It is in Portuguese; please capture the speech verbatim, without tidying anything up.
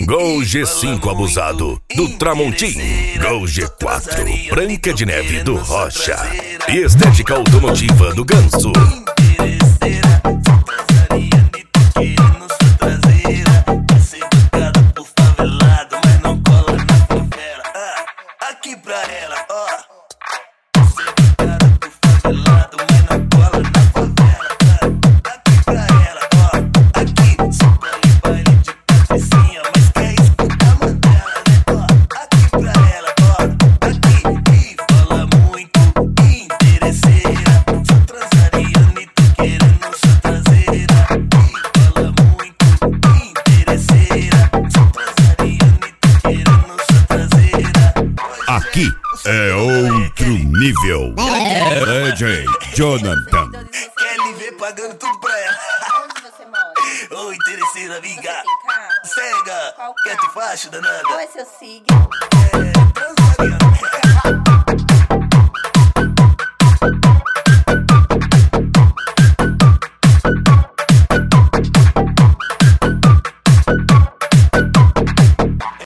Gol G cinco abusado, do Tramontim. Gol G quatro, Branca de Neve, do Rocha. E estética automotiva, do Ganso. Aqui pra ela, ó. Aqui é outro nível. D J Jonathan. Quer me ver pagando tudo pra ela? Onde você mora? Ô, interesseira, amiga. Você tem carro? Cega. Qual Quer carro? te facho, danada? Qual é seu signo? É...